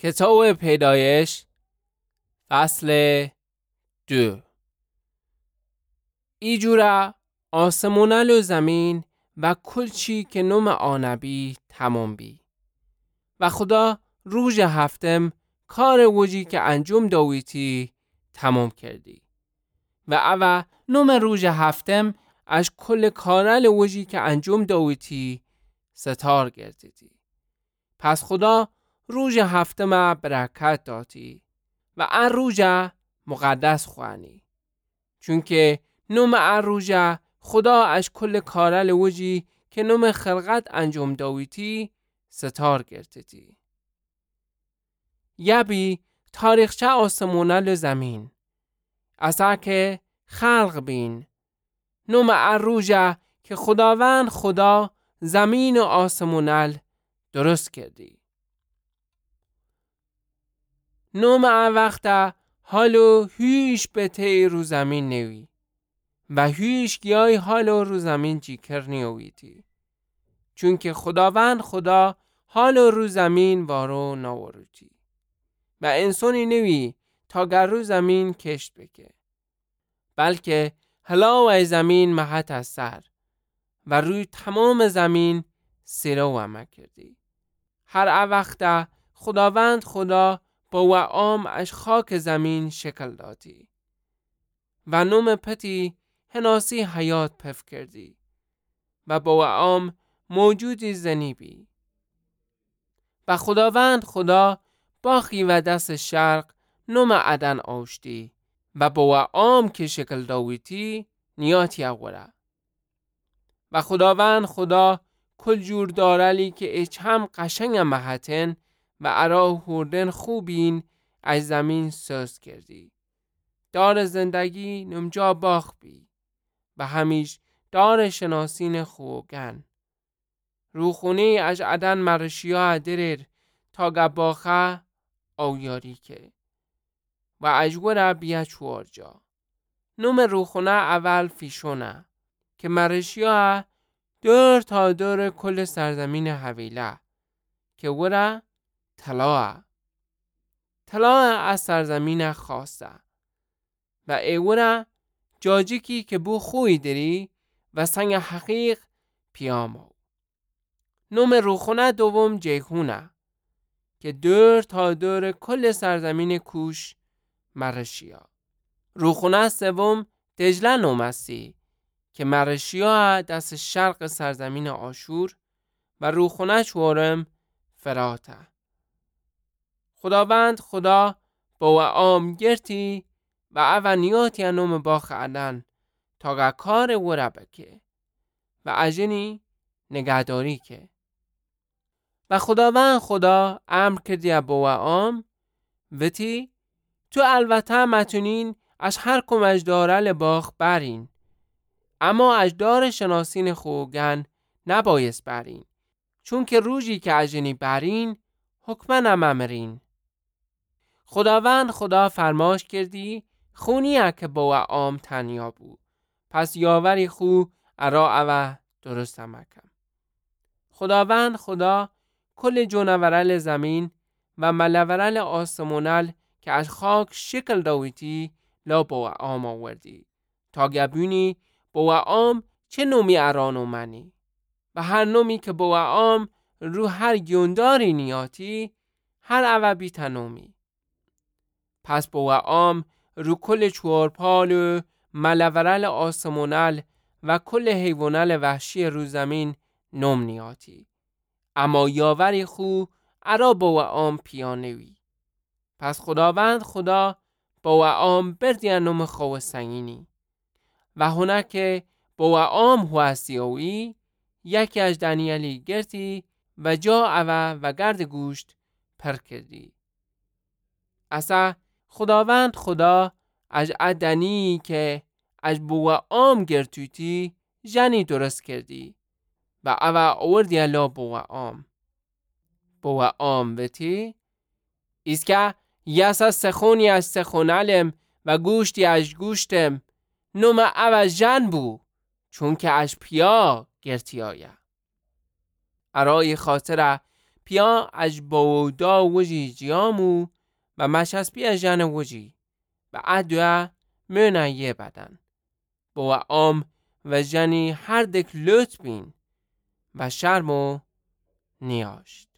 کتاب پیدایش فصل 2. ایجورا آسمونل و زمین و کل چی که نوم آنبی تمام بی. و خدا روز هفتم کار وجی که انجام داویتی تمام کردی. و اوه نوم روز هفتم از کل کارل وجی که انجام داویتی ستار گردیدی. پس خدا روز هفتم برکت دادی و روز مقدس خوانی. چون که نوم روز خدا از کل کارل وجی که نوم خلقت انجام داویتی ستار گردیدی. یبی تاریخچه آسمونل زمین اصلا که خلق بین نوم روز که خداوند خدا زمین و آسمونل درست کردی. نوم وقتا حالو هیچ بته رو زمین نوی و هیچ گیای حالو رو زمین جیکر نیویتی. چون که خداوند خدا حالو رو زمین وارو ناوروتی و انسانی نوی تا گر رو زمین کشت بکه. بلکه هلاوی زمین محت از سر و روی تمام زمین سیرو همه کردی. هر وقتا خداوند خدا با وعام از خاک زمین شکل دادی و نوم پتی هناسی حیات پف کردی و با وعام موجودی زنی بی. و خداوند خدا باخی و دست شرق نوم عدن آشتی و با وعام که شکل داویتی نیاتی اغوره. و خداوند خدا کل جور دارلی که ایچ هم قشنگ محتن و ارا هردن خوبین از زمین ساز کردی. دار زندگی نمجا باخ بی و همیش دار شناسین خوگن. روخونی از عدن مرشیا درر تا گباخه او یاری که و اجور بیا چوارجا. نوم روخونه اول فیشونه که مرشیا دور تا دور کل سرزمین حویله که ورا طلاع از سرزمین خاصه و ایورا جاجیکی که بو خوی داری و سنگ حقیق پیامو. نوم روخونه دوم جیهونه که دور تا دور کل سرزمین کوش مرشیا. روخونه سوم دجله نومسی که مرشیا دست شرق سرزمین آشور و روخونه چورم فراته. خداوند خدا با وعام گرتی و اونیاتی نوم باخ عدن تا کار ورا بکه و اجنی نگهداری که. و خداوند خدا امر کردی با وعام وتی تو البته متونین از هر کم اجداره باخ برین، اما اجدار شناسین خوگن نبایست برین، چون که روزی که اجنی برین حکمه نممرین. خداوند خدا فرماش کردی خونیه که با وعام تنیا بود، پس یاوری خو ارا اوه درست مکم. خداوند خدا کل جونورل زمین و ملورل آسمونل که از خاک شکل داویتی لا با وعام آوردی تا گبونی با وعام چه نومی ارانو منی و هر نومی که با وعام رو هر گیونداری نیاتی هر اوه بیتا نومی. پس با وعام رو کل چورپال و ملورل آسمونل و کل حیوانل وحشی رو زمین نوم نیاتی، اما یاوری خو ارا با وعام پیانوی. پس خداوند خدا با وعام بردی نوم خو سنگینی و هنه که با وعام هوستیوی یکی از دانیالی گرتی و جا اوه و گرد گوشت پر کردی. اصلا خداوند خدا از عدنی که از با وعام گرتویتی جنی درست کردی و اوه آوردی الا با وعام وتی ایست که یسا سخونی از سخونلم و گوشتی از گوشتم نوم اوه جن بو، چون که از پیا گرتی آیا. ارای خاطر پیا از بودا وجی جیامو و مشسپی از جن وجی و ادوه منه یه بدن با آم و جنی هر دک لط بین و شرمو نیاشت.